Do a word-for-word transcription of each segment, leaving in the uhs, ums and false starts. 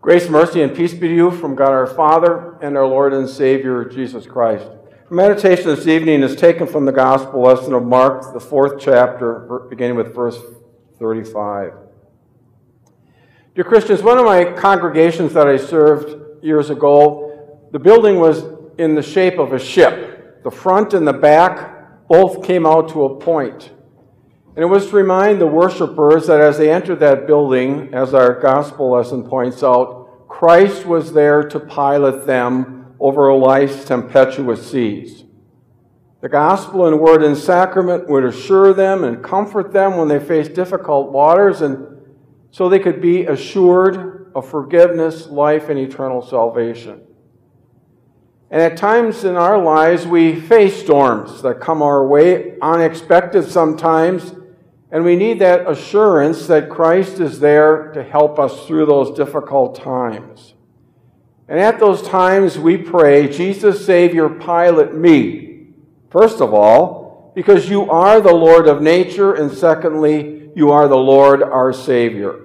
Grace, mercy, and peace be to you from God our Father and our Lord and Savior, Jesus Christ. Our meditation this evening is taken from the Gospel lesson of Mark, the fourth chapter, beginning with verse thirty-five. Dear Christians, one of my congregations that I served years ago, the building was in the shape of a ship. The front and the back both came out to a point. And it was to remind the worshipers that as they entered that building, as our gospel lesson points out, Christ was there to pilot them over life's tempestuous seas. The gospel and word and sacrament would assure them and comfort them when they faced difficult waters, and so they could be assured of forgiveness, life, and eternal salvation. And at times in our lives, we face storms that come our way, unexpected sometimes, and we need that assurance that Christ is there to help us through those difficult times. And at those times we pray, Jesus, Savior, pilot me. First of all, because you are the Lord of nature, and secondly, you are the Lord our Savior.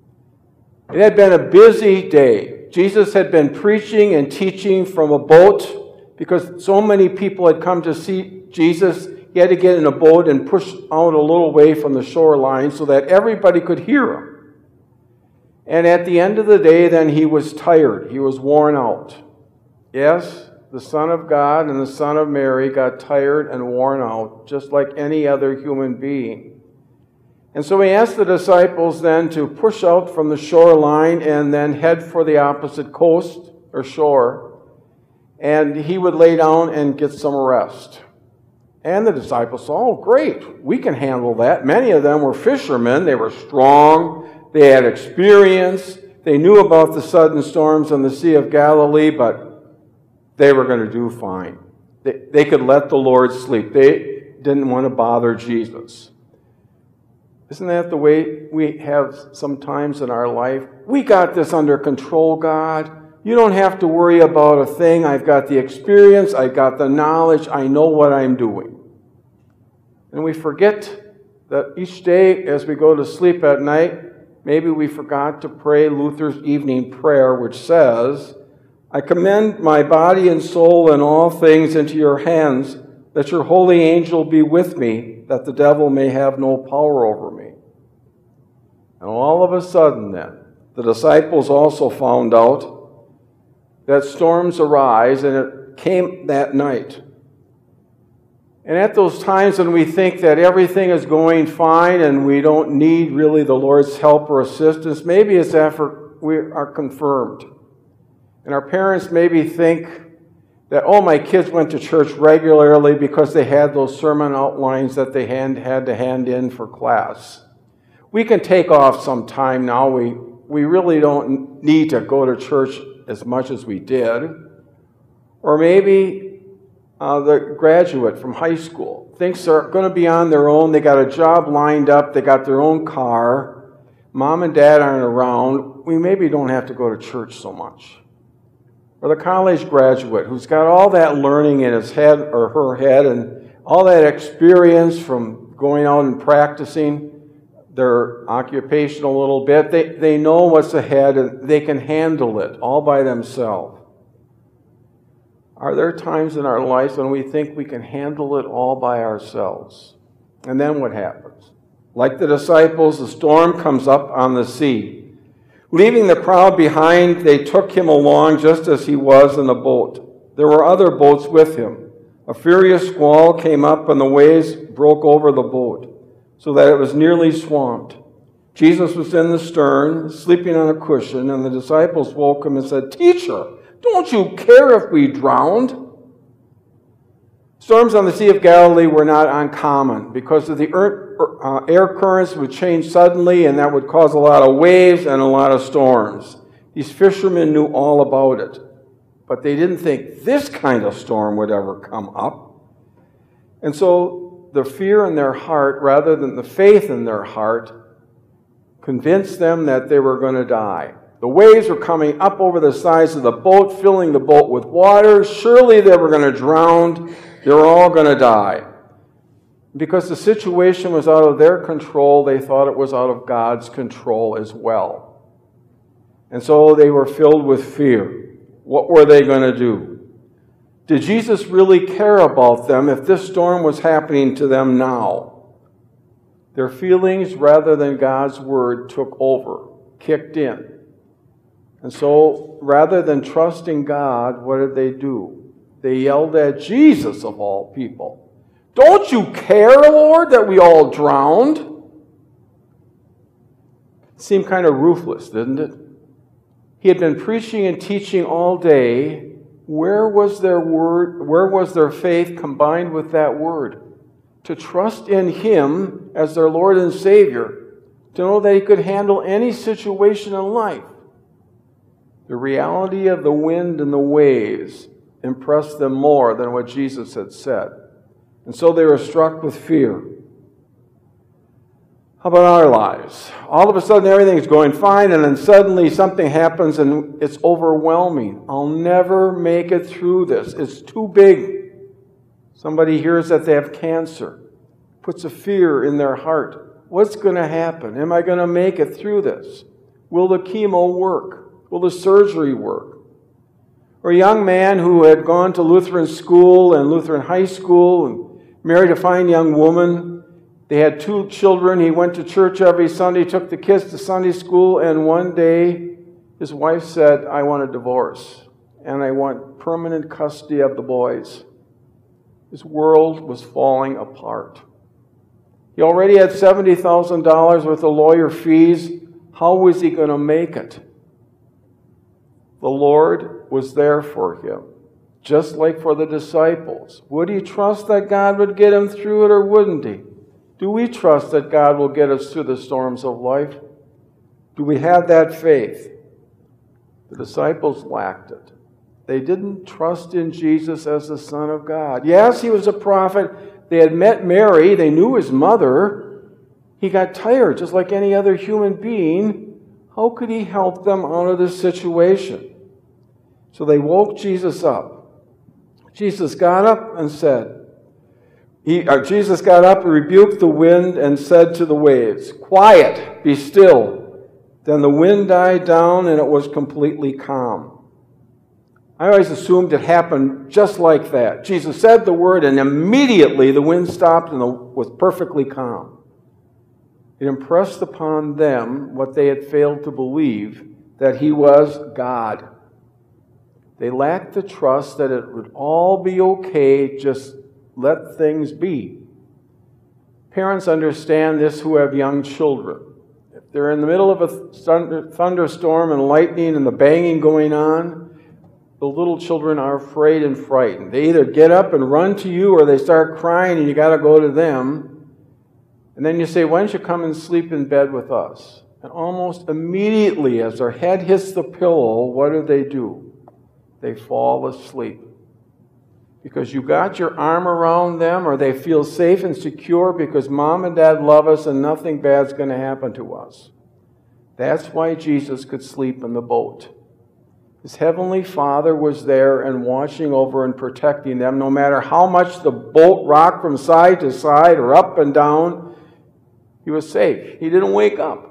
It had been a busy day. Jesus had been preaching and teaching from a boat because so many people had come to see Jesus. He had to get in a boat and push out a little way from the shoreline so that everybody could hear him. And at the end of the day, then he was tired. He was worn out. Yes, the Son of God and the Son of Mary got tired and worn out, just like any other human being. And so he asked the disciples then to push out from the shoreline and then head for the opposite coast or shore. And he would lay down and get some rest. And the disciples said, oh, great, we can handle that. Many of them were fishermen. They were strong. They had experience. They knew about the sudden storms on the Sea of Galilee, but they were going to do fine. They, they could let the Lord sleep. They didn't want to bother Jesus. Isn't that the way we have sometimes in our life? We got this under control, God. You don't have to worry about a thing. I've got the experience. I've got the knowledge. I know what I'm doing. And we forget that each day as we go to sleep at night, maybe we forgot to pray Luther's evening prayer, which says, I commend my body and soul and all things into your hands, that your holy angel be with me, that the devil may have no power over me. And all of a sudden then, the disciples also found out that storms arise, and it came that night. And at those times when we think that everything is going fine and we don't need really the Lord's help or assistance, maybe it's after we are confirmed. And our parents maybe think that, oh, my kids went to church regularly because they had those sermon outlines that they hand, had to hand in for class. We can take off some time now. We, we really don't need to go to church as much as we did. Or maybe uh, the graduate from high school thinks they're going to be on their own. They got a job lined up. They got their own car. Mom and dad aren't around. We maybe don't have to go to church so much. Or the college graduate who's got all that learning in his head or her head and all that experience from going out and practicing their occupation a little bit. They, they know what's ahead and they can handle it all by themselves. Are there times in our lives when we think we can handle it all by ourselves? And then what happens? Like the disciples, the storm comes up on the sea. Leaving the crowd behind, they took him along just as he was in the boat. There were other boats with him. A furious squall came up and the waves broke over the boat, so that it was nearly swamped. Jesus was in the stern, sleeping on a cushion, and the disciples woke him and said, Teacher, don't you care if we drowned? Storms on the Sea of Galilee were not uncommon because of the air currents would change suddenly, and that would cause a lot of waves and a lot of storms. These fishermen knew all about it, but they didn't think this kind of storm would ever come up. And so the fear in their heart, rather than the faith in their heart, convinced them that they were going to die. The waves were coming up over the sides of the boat, filling the boat with water. Surely they were going to drown. They were all going to die. Because the situation was out of their control, they thought it was out of God's control as well. And so they were filled with fear. What were they going to do? Did Jesus really care about them if this storm was happening to them now? Their feelings, rather than God's word, took over, kicked in. And so, rather than trusting God, what did they do? They yelled at Jesus, of all people. Don't you care, Lord, that we all drowned? It seemed kind of ruthless, didn't it? He had been preaching and teaching all day. Where was their word? Where was their faith combined with that word? To trust in Him as their Lord and Savior, to know that He could handle any situation in life. The reality of the wind and the waves impressed them more than what Jesus had said. And so they were struck with fear. How about our lives? All of a sudden everything's going fine, and then suddenly something happens and it's overwhelming. I'll never make it through this. It's too big. Somebody hears that they have cancer, puts a fear in their heart. What's going to happen? Am I going to make it through this? Will the chemo work? Will the surgery work? Or a young man who had gone to Lutheran school and Lutheran high school and married a fine young woman. They had two children. He went to church every Sunday, took the kids to Sunday school, and one day his wife said, I want a divorce, and I want permanent custody of the boys. His world was falling apart. He already had seventy thousand dollars worth of lawyer fees. How was he going to make it? The Lord was there for him, just like for the disciples. Would he trust that God would get him through it, or wouldn't he? Do we trust that God will get us through the storms of life? Do we have that faith? The disciples lacked it. They didn't trust in Jesus as the Son of God. Yes, he was a prophet. They had met Mary. They knew his mother. He got tired, just like any other human being. How could he help them out of this situation? So they woke Jesus up. Jesus got up and said, He, uh, Jesus got up and rebuked the wind and said to the waves, Quiet, be still. Then the wind died down and it was completely calm. I always assumed it happened just like that. Jesus said the word and immediately the wind stopped and was perfectly calm. It impressed upon them what they had failed to believe, that he was God. They lacked the trust that it would all be okay, just let things be. Parents understand this who have young children. If they're in the middle of a thunder, thunderstorm and lightning and the banging going on, the little children are afraid and frightened. They either get up and run to you or they start crying and you got to go to them. And then you say, why don't you come and sleep in bed with us? And almost immediately as their head hits the pillow, what do they do? They fall asleep. Because you got your arm around them, or they feel safe and secure because mom and dad love us and nothing bad's going to happen to us. That's why Jesus could sleep in the boat. His heavenly Father was there and watching over and protecting them. No matter how much the boat rocked from side to side or up and down, he was safe. He didn't wake up.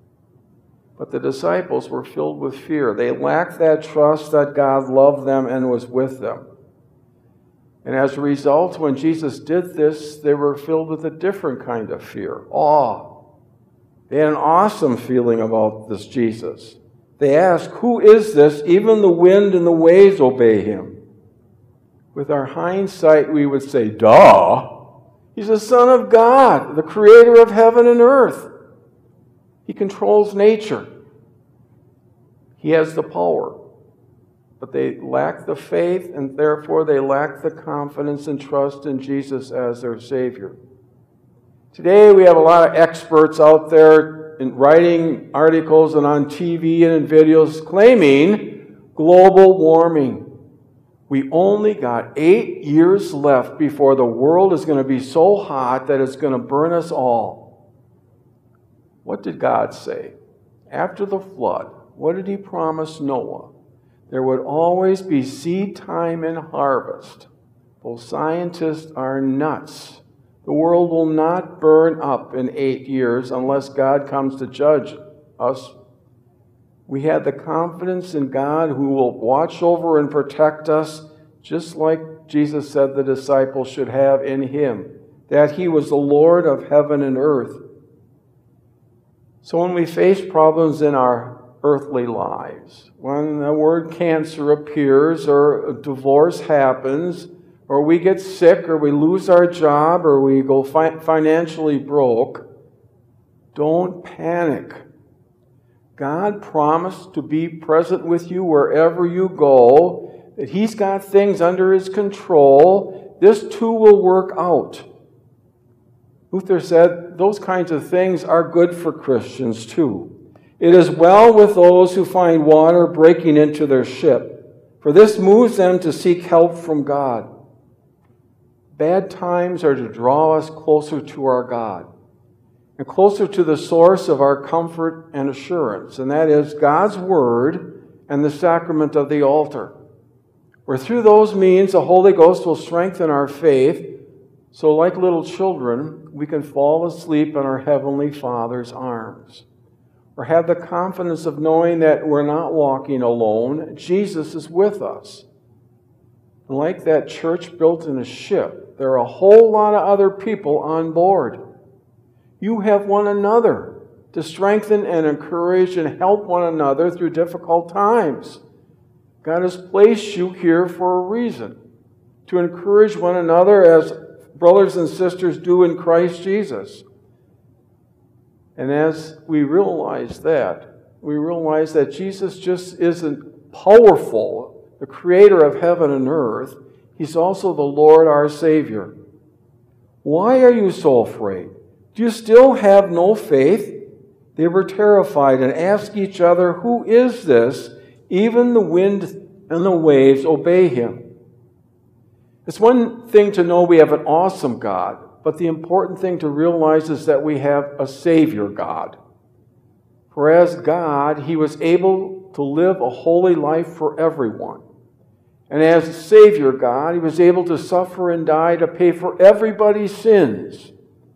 But the disciples were filled with fear. They lacked that trust that God loved them and was with them. And as a result, when Jesus did this, they were filled with a different kind of fear, awe. They had an awesome feeling about this Jesus. They asked, who is this? Even the wind and the waves obey him. With our hindsight, we would say, duh. He's the Son of God, the creator of heaven and earth. He controls nature. He has the power. But they lack the faith, and therefore they lack the confidence and trust in Jesus as their Savior. Today we have a lot of experts out there in writing articles and on T V and in videos claiming global warming. We only got eight years left before the world is going to be so hot that it's going to burn us all. What did God say? After the flood, what did he promise Noah? There would always be seed time and harvest. Those scientists are nuts. The world will not burn up in eight years unless God comes to judge us. We have the confidence in God who will watch over and protect us, just like Jesus said the disciples should have in him, that he was the Lord of heaven and earth. So when we face problems in our earthly lives, when the word cancer appears, or a divorce happens, or we get sick, or we lose our job, or we go fi- financially broke, don't panic. God promised to be present with you wherever you go, that he's got things under his control. This too will work out. Luther said those kinds of things are good for Christians too. It is well with those who find water breaking into their ship, for this moves them to seek help from God. Bad times are to draw us closer to our God and closer to the source of our comfort and assurance, and that is God's Word and the sacrament of the altar, where through those means the Holy Ghost will strengthen our faith, so like little children, we can fall asleep in our Heavenly Father's arms, or have the confidence of knowing that we're not walking alone. Jesus is with us. And like that church built in a ship, there are a whole lot of other people on board. You have one another to strengthen and encourage and help one another through difficult times. God has placed you here for a reason, to encourage one another as brothers and sisters do in Christ Jesus. And as we realize that, we realize that Jesus just isn't powerful, the creator of heaven and earth. He's also the Lord, our Savior. Why are you so afraid? Do you still have no faith? They were terrified and asked each other, "Who is this? Even the wind and the waves obey him." It's one thing to know we have an awesome God, but the important thing to realize is that we have a Savior God. For as God, he was able to live a holy life for everyone. And as Savior God, he was able to suffer and die to pay for everybody's sins.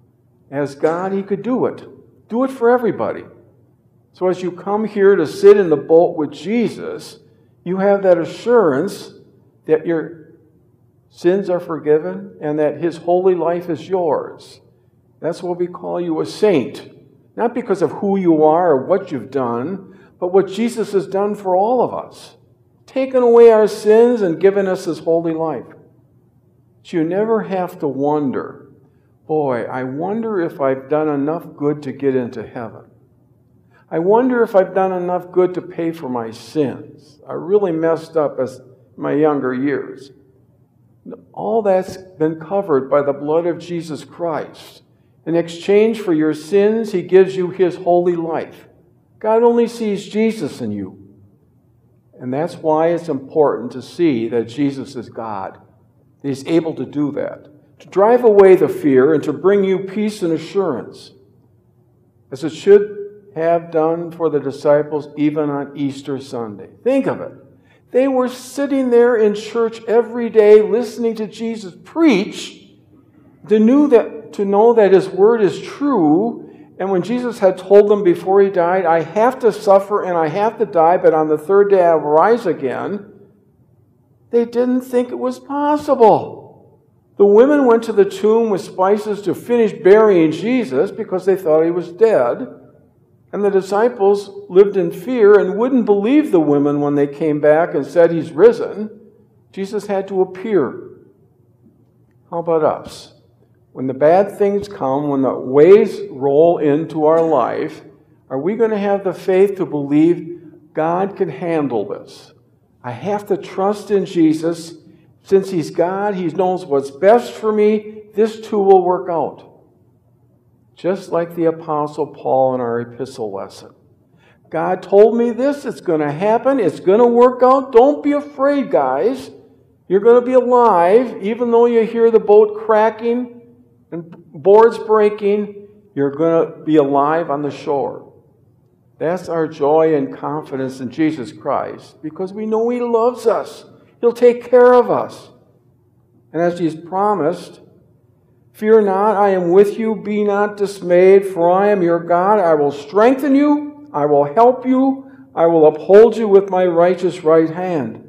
As God, he could do it. Do it for everybody. So as you come here to sit in the boat with Jesus, you have that assurance that your sins are forgiven and that his holy life is yours. That's why we call you a saint. Not because of who you are or what you've done, but what Jesus has done for all of us. Taken away our sins and given us his holy life. So you never have to wonder, boy, I wonder if I've done enough good to get into heaven. I wonder if I've done enough good to pay for my sins. I really messed up as my younger years. All that's been covered by the blood of Jesus Christ. In exchange for your sins, he gives you his holy life. God only sees Jesus in you. And that's why it's important to see that Jesus is God. He's able to do that. To drive away the fear and to bring you peace and assurance, as it should have done for the disciples even on Easter Sunday. Think of it. They were sitting there in church every day listening to Jesus preach, to, knew that, to know that his word is true. And when Jesus had told them before he died, I have to suffer and I have to die, but on the third day I will rise again, they didn't think it was possible. The women went to the tomb with spices to finish burying Jesus because they thought he was dead. And the disciples lived in fear and wouldn't believe the women when they came back and said he's risen. Jesus had to appear. How about us? When the bad things come, when the waves roll into our life, are we going to have the faith to believe God can handle this? I have to trust in Jesus. Since he's God, he knows what's best for me. This too will work out. Just like the Apostle Paul in our epistle lesson. God told me this, it's going to happen, it's going to work out. Don't be afraid, guys. You're going to be alive, even though you hear the boat cracking and boards breaking, you're going to be alive on the shore. That's our joy and confidence in Jesus Christ, because we know he loves us. He'll take care of us. And as he's promised, fear not, I am with you, be not dismayed, for I am your God. I will strengthen you, I will help you, I will uphold you with my righteous right hand.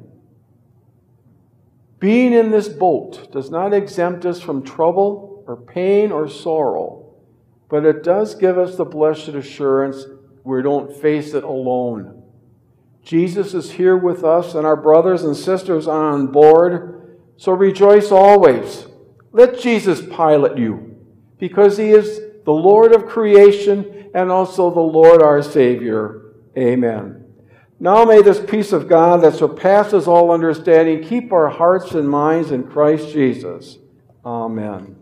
Being in this boat does not exempt us from trouble or pain or sorrow, but it does give us the blessed assurance we don't face it alone. Jesus is here with us, and our brothers and sisters are on board, so rejoice always. Let Jesus pilot you, because he is the Lord of creation and also the Lord our Savior. Amen. Now may this peace of God that surpasses all understanding keep our hearts and minds in Christ Jesus. Amen.